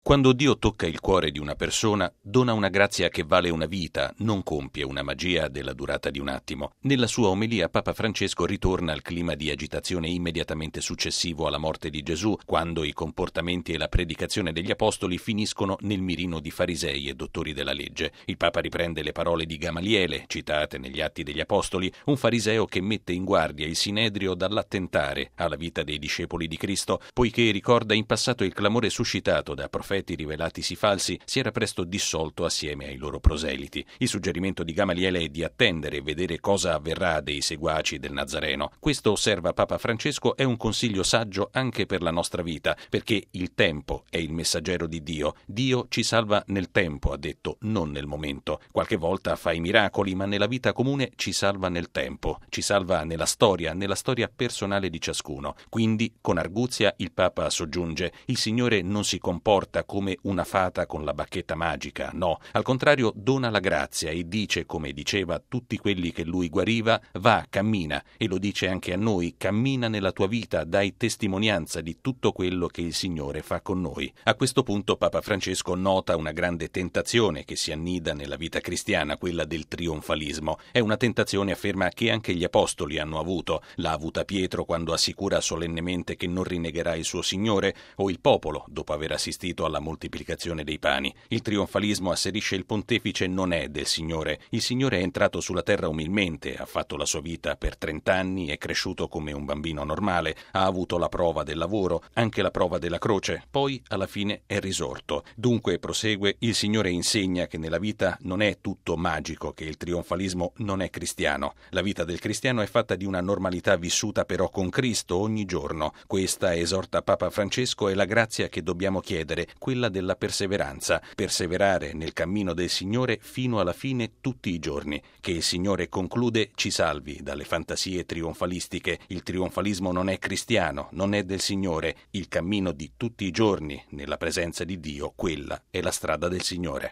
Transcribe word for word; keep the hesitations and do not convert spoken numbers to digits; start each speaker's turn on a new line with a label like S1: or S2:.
S1: Quando Dio tocca il cuore di una persona, dona una grazia che vale una vita, non compie una magia della durata di un attimo. Nella sua omelia Papa Francesco ritorna al clima di agitazione immediatamente successivo alla morte di Gesù, quando i comportamenti e la predicazione degli apostoli finiscono nel mirino di farisei e dottori della legge. Il Papa riprende le parole di Gamaliele, citate negli Atti degli Apostoli, un fariseo che mette in guardia il Sinedrio dall'attentare alla vita dei discepoli di Cristo, poiché ricorda in passato il clamore suscitato da profeti rivelatisi falsi si era presto dissolto assieme ai loro proseliti. Il suggerimento di Gamaliele è di attendere e vedere cosa avverrà dei seguaci del Nazareno. Questo, osserva Papa Francesco, è un consiglio saggio anche per la nostra vita, perché il tempo è il messaggero di Dio. Dio ci salva nel tempo, ha detto, non nel momento. Qualche volta fa i miracoli, ma nella vita comune ci salva nel tempo, ci salva nella storia, nella storia personale di ciascuno. Quindi, con arguzia, il Papa soggiunge: il Signore non si comporta come una fata con la bacchetta magica, no, al contrario dona la grazia e dice, come diceva a tutti quelli che lui guariva, va, cammina, e lo dice anche a noi, cammina nella tua vita, dai testimonianza di tutto quello che il Signore fa con noi. A questo punto Papa Francesco nota una grande tentazione che si annida nella vita cristiana, quella del trionfalismo. È una tentazione, afferma, che anche gli apostoli hanno avuto. L'ha avuta Pietro quando assicura solennemente che non rinnegherà il suo Signore, o il popolo dopo aver assistito alla moltiplicazione dei pani. Il trionfalismo, asserisce il pontefice, non è del Signore. Il Signore è entrato sulla terra umilmente, ha fatto la sua vita per trent'anni, è cresciuto come un bambino normale, ha avuto la prova del lavoro, anche la prova della croce, poi alla fine è risorto. Dunque, prosegue, il Signore insegna che nella vita non è tutto magico, che il trionfalismo non è cristiano. La vita del cristiano è fatta di una normalità vissuta però con Cristo ogni giorno. Questa, esorta Papa Francesco, è la grazia che dobbiamo chiedere, quella della perseveranza, perseverare nel cammino del Signore fino alla fine tutti i giorni. Che il Signore, conclude, ci salvi dalle fantasie trionfalistiche. Il trionfalismo non è cristiano, non è del Signore. Il cammino di tutti i giorni nella presenza di Dio, quella è la strada del Signore.